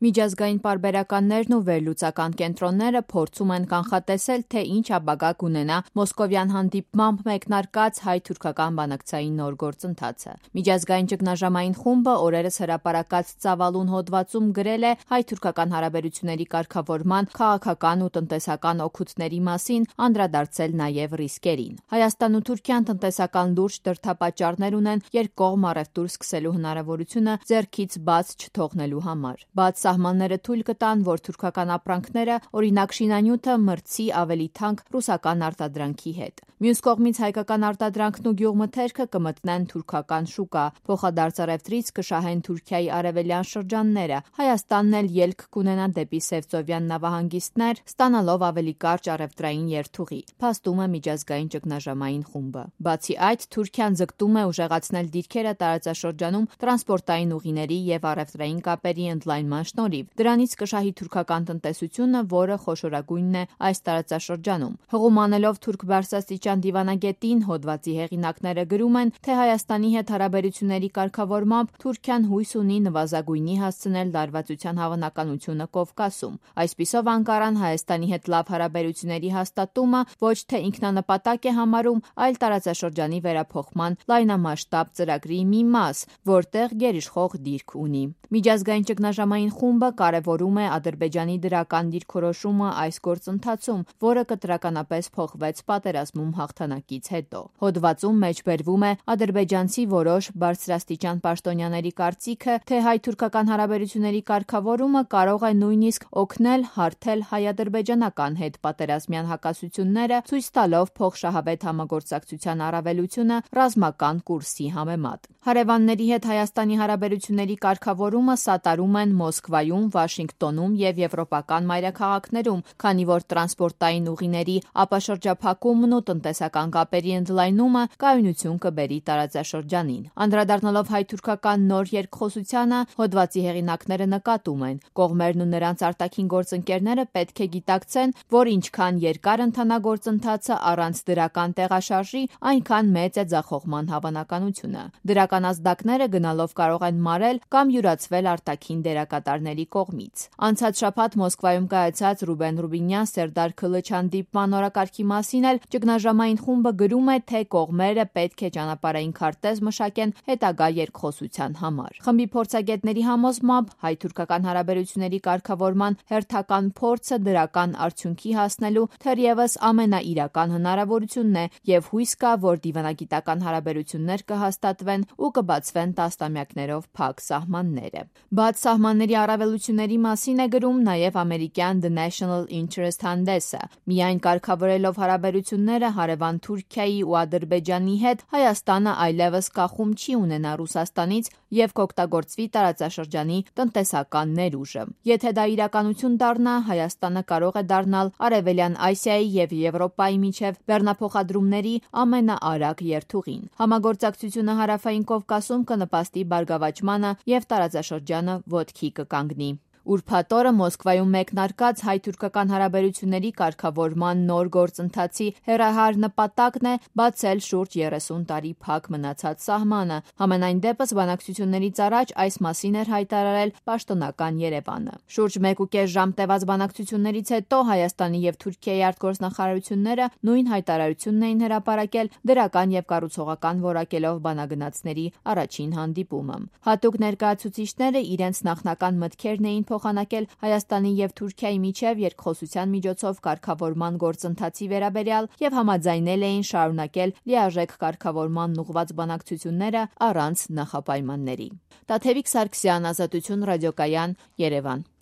Միջազգային պարբերականներն ու վերլուծական կենտրոնները փորձում են կանխատեսել, թե ինչ ապագա կունենա մոսկովյան հանդիպմամբ մեկնարկած հայ-թուրքական բանակցային նոր գործընթացը։ Միջազգային ճգնաժամային խումբը օրերս հրապարակած ծավալուն հոդվածում գրել է հայ-թուրքական հարաբերությունների կարգավորման քաղաքական ու տնտեսական օգուտների մասին, անդրադարձել նաև ռիսկերին։ Հայաստանն ու Թուրքիան տնտեսական լուրջ դրդապատճառներ ունեն երկկողմ առևտուր սկսելու հնարավորությունը ձեռքից բաց չթողնելու համար։ Բաց սահմանները թույլ կտան, որ թուրքական ապրանքները, օրինակ շինանյութը, մրցի ավելի թանկ ռուսական արտադրանքի հետ։ Մյուս կողմից հայկական արտադրանքն ու գյուղմթերքը կմտնեն թուրքական շուկա, փոխադարձ առևտրից կշահեն Թուրքիայի արևելյան շրջանները, Հայաստանն էլ ելք կունենա դեպի Սևծովյան նավահանգիստներ, ստանալով ավելի կարճ առևտրային երթուղի, փաստում է միջազգային ճգնաժամային խումբը։ Բացի այդ, Թուրքիան ձգտում է ուժեղացնել դիրքերը տարածաշրջանում տրանսպորտային ուղիների եւ առևտրային կապերի ընդլայնման շնորհիվ։ Դրանից կշահի թուրքական տնտեսությունը, որը խոշորագույնն է այս տարածաշրջանում։ Հղում անելով թուրք բարձրաստիճան դիվանագետին, հոդվածի հեղինակները գրում են, թե Հայաստանի հետ հարաբերությունների կարգավորմամբ Թուրքիան հույս ունի նվազագույնի հասցնել լարվածության հավանականությունը Կովկասում։ Այսպիսով Անկարան Հայաստանի հետ լավ հարաբերությունների հաստատումը ոչ թե ինքնանպատակ է համարում, այլ տարածաշրջանի վերափոխման լայնամասշտաբ ծրագրի մի մաս, որտեղ գերիշխող դիրք ունի։ Միջազգային ճգնաժամային խումբը կարևորում է Ադրբեջանի դրական դիրքորոշումը այս գործընթացում, որը կտրականապես փոխվեց պատերազմում հաղթանակից հետո։ Հոդվածում մեջբերվում է ադրբեջանցի որոշ բարձրաստիճան պաշտոնյաների կարծիքը, թե հայ-թուրքական հարաբերությունների կարգավորումը կարող է նույնիսկ օգնել հարթել հայ-ադրբեջանական հետ պատերազմյան հակասությունները, ցույց տալով փոխշահավետ համագործակցության առավելությունը ռազմական կուրսի համեմատ։ Հարևանների հետ Հայաստանի հարաբերությունների կարգավորումը սատարում են Մոսկվայում, Վաշինգտոնում եւ եվրոպական մայրաքաղաքներում, քանի որ տրանսպորտային ուղիների ապաշրջափակումն ու տնտեսական կապերի ընդլայնումը կայունություն կբերի տարածաշրջանին։ Անդրադառնալով հայ-թուրքական նոր երկխոսությանը, հոդվածի հեղինակները նկատում են, կողմերն ու նրանց արտաքին գործընկերները պետք է գիտակցեն, որ ինչքան երկար ընթանա գործընթացը առանց դրական տեղաշարժի, այնքան մեծ է ձախողման հավանականությունը։ Դրական ազդակները գնալով կարող են մարել կամ յուրացվել արտաքին դերակատարների կողմից։ Անցած շաբաթ Մոսկվայում կայացած Ռուբեն Ռուբինյան Սերդար Քլիչ հանդիպման օրակարգի մասին էլ ճգնաժամային խումբը գրում է, թե կողմերը պետք է ճանապարհային քարտեզ մշակեն հետագա երկխոսության համար։ Խմբի փորձագետների համոզմամբ հայ-թուրքական հարաբերությունների կարգավորման հերթական փորձը դրական արդյունքի հասնելու թերևս ամենաիրական հնարավորությունն է եւ հույս կա, որ դիվանագիտական հարաբերություններ կհաստատվեն ու կբացվեն տասնամյակներով փակ սահմանները։ Բաց սահմանների առավելությունների մասին է գրում նաև ամերիկյան The National Interest հանդեսը։ Միայն կարգավորելով հարաբերությունները հարևան Թուրքիայի ու Ադրբեջանի հետ, Հայաստանը այլևս կախում չի ունենա Ռուսաստանից եւ կօգտագործվի տարածաշրջանի տնտեսական ներուժը։ Եթե դա իրականություն դառնա, Հայաստանը կարող է դառնալ Արևելյան Ասիայի եւ Եվրոպայի միջև բեռնափոխադրումների ամենաարագ երթուղին։ Համագործակցությունը Հարավային Կովկասում կնպաստի բարգավաճմանը եւ տարածաշրջանը ոտքի կկանգնի։ Ուրբաթ օրը Մոսկվայում մեկնարկած հայ-թուրքական հարաբերությունների կարգավորման նոր գործընթացի հեռահար նպատակն է բացել շուրջ 30 տարի փակ մնացած սահմանը։ Համենայն դեպս բանակցություններից առաջ այս մասին էր հայտարարել պաշտոնական Երևանը։ Շուրջ 1.5 ժամ տևած բանակցություններից հետո Հայաստանի եւ Թուրքիայի արտգործնախարարությունները նույն հայտարարությունն էին հրապարակել դրական եւ կառուցողական որակելով բանագնացների առաջին հանդիպումը։ Հատուկ ներկայացուցիչները իրենց նախնական մտքերն էին փոխանակել Հայաստանի եւ Թուրքիայի միջև երկխոսության միջոցով կարգավորման գործընթացի վերաբերյալ եւ համաձայնել էին շարունակել լիարժեք կարգավորման ուղղված բանակցությունները առանց նախապայմանների։ Տաթևիկ Սարգսյան, Ազատություն ռադիոկայան, Երևան։